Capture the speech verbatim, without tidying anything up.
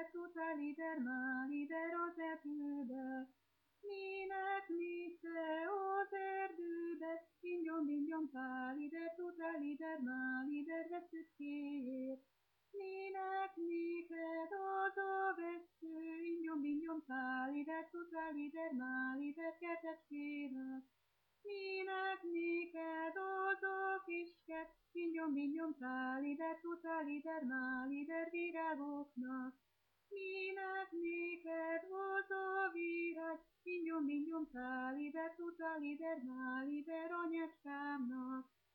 tuta, lider, má, lider az erdőbe. Minek mi te az erdőbe, ingyom, ingyom, pá, lider, tuta, lider, má, lider, veszőt kér. Minek néked az a vesző, ingyom, ingyom, pá, lider, tuta, lider, má, lider, kertet kérek. Minek néked az a kiskert, ingyom, ingyom, pá, lider, tuta, lider, má, lider, virágoknak. Minek néked az a kiskert, ingyom, ingyom, pá, lider, tuta, lider, má, lider, kertet kérek. Minek néked az a kiskert, ingyom, ingyom, pá, lider, tuta, lider, má, lider, virágoknak. Minek néked az a virág, ingyom, ingyom, pá, lider, tuta, lider, má, lider, anyácskámnak.